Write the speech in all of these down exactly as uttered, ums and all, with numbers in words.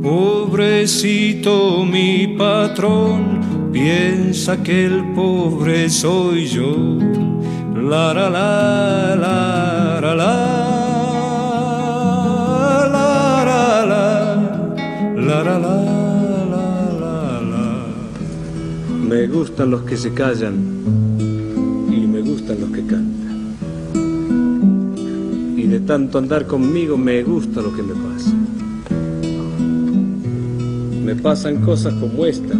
Pobrecito mi patrón, piensa que el pobre soy yo. La la la la la la la la la la la la. Me gustan los que se callan y me gustan los que cantan. Y de tanto andar conmigo me gusta lo que me pasa. Me pasan cosas como esta,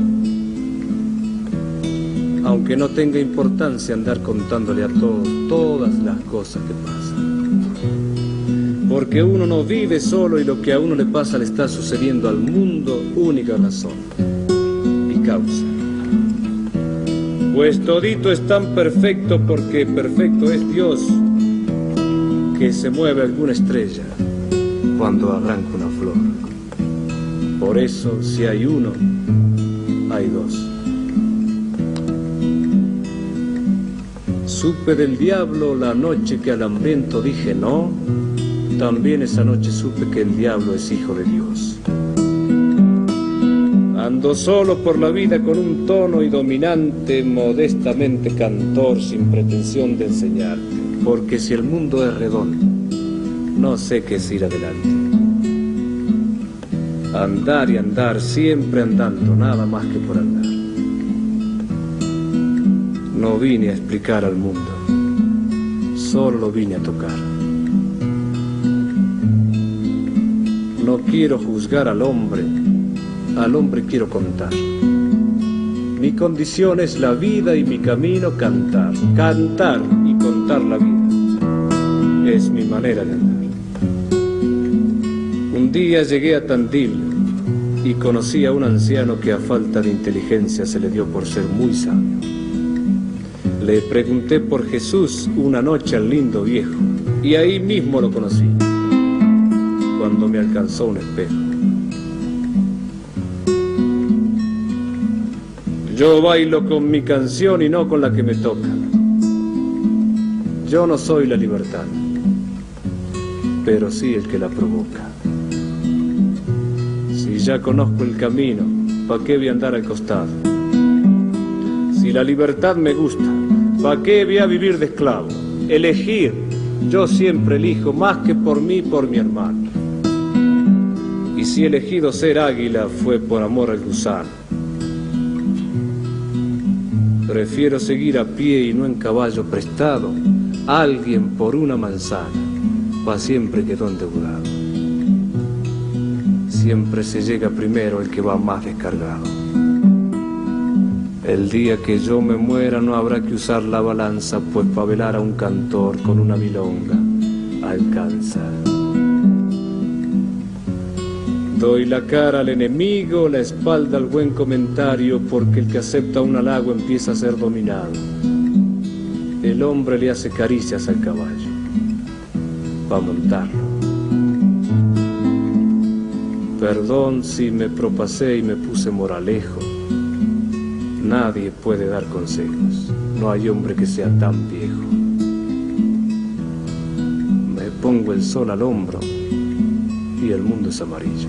aunque no tenga importancia andar contándole a todos todas las cosas que pasan. Porque uno no vive solo y lo que a uno le pasa le está sucediendo al mundo, única razón y causa. Pues todito es tan perfecto porque perfecto es Dios, que se mueve alguna estrella cuando arranca una flor. Por eso, si hay uno, hay dos. Supe del diablo la noche que al hambriento dije no, también esa noche supe que el diablo es hijo de Dios. Ando solo por la vida con un tono y dominante, modestamente cantor, sin pretensión de enseñarte, porque si el mundo es redondo, no sé qué es ir adelante. Andar y andar, siempre andando, nada más que por andar. No vine a explicar al mundo, solo lo vine a tocar. No quiero juzgar al hombre, al hombre quiero contar. Mi condición es la vida y mi camino cantar. Cantar y contar la vida es mi manera de andar. Un día llegué a Tandil y conocí a un anciano que a falta de inteligencia se le dio por ser muy sabio. Le pregunté por Jesús una noche al lindo viejo y ahí mismo lo conocí, cuando me alcanzó un espejo. Yo bailo con mi canción y no con la que me toca. Yo no soy la libertad, pero sí el que la provoca. Si ya conozco el camino, ¿pa' qué voy a andar al costado? Si la libertad me gusta, ¿pa' qué voy a vivir de esclavo? Elegir, yo siempre elijo más que por mí, por mi hermano. Y si he elegido ser águila fue por amor al gusano. Prefiero seguir a pie y no en caballo prestado. Alguien por una manzana, pa' siempre quedó endeudado. Siempre se llega primero el que va más descargado. El día que yo me muera no habrá que usar la balanza, pues pa' velar a un cantor con una milonga alcanza. Doy la cara al enemigo, la espalda al buen comentario, porque el que acepta un halago empieza a ser dominado. El hombre le hace caricias al caballo pa' montarlo. Perdón si me propasé y me puse moralejo. Nadie puede dar consejos, no hay hombre que sea tan viejo. Me pongo el sol al hombro y el mundo es amarillo.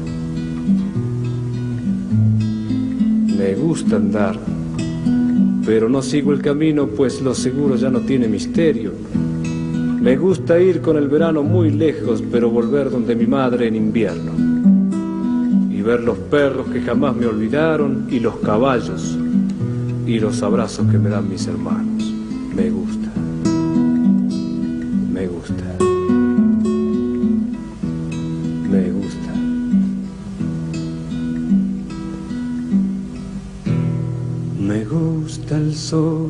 Me gusta andar, pero no sigo el camino, pues lo seguro ya no tiene misterio. Me gusta ir con el verano muy lejos, pero volver donde mi madre en invierno. Y ver los perros que jamás me olvidaron, y los caballos, y los abrazos que me dan mis hermanos. Me gusta, me gusta, me gusta. Me gusta el sol,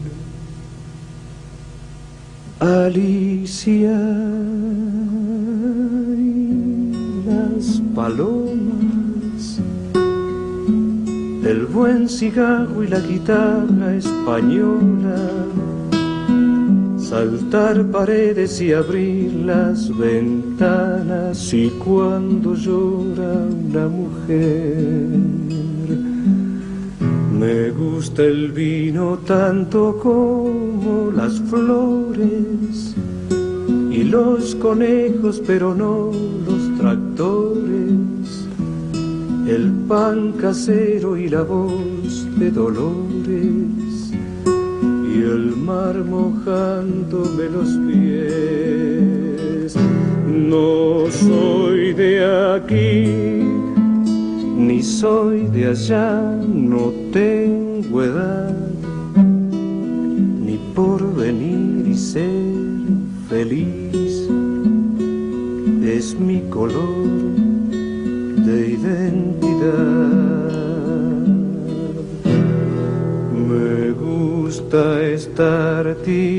Alicia, y las palomas, el buen cigarro y la guitarra española, saltar paredes y abrir las ventanas, y cuando llora una mujer. Me gusta el vino tanto como las flores y los conejos, pero no los tractores. el pan casero y la voz de Dolores, y el mar mojándome los pies. No soy de aquí, ni soy de allá, no tengo edad, ni por venir y ser feliz. Es mi color de identidad. Me gusta estar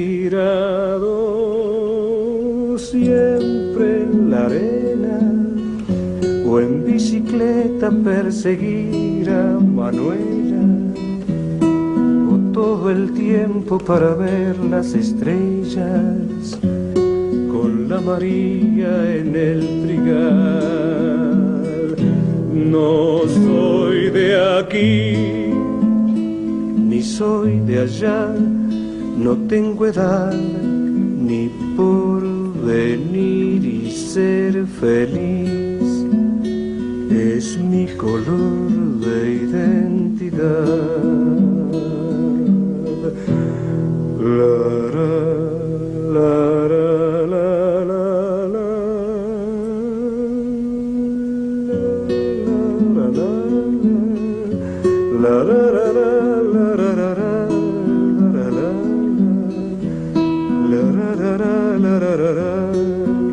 tirado siempre en la arena, o en bicicleta perseguir a Manuela, o todo el tiempo para ver las estrellas con la María en el trigal. No soy de aquí, ni soy de allá, no tengo edad, ni por venir y ser feliz. Es mi color de identidad. La, la, la, la, la, la, la, la, la, la, la, la, la, la, la, la, la, la.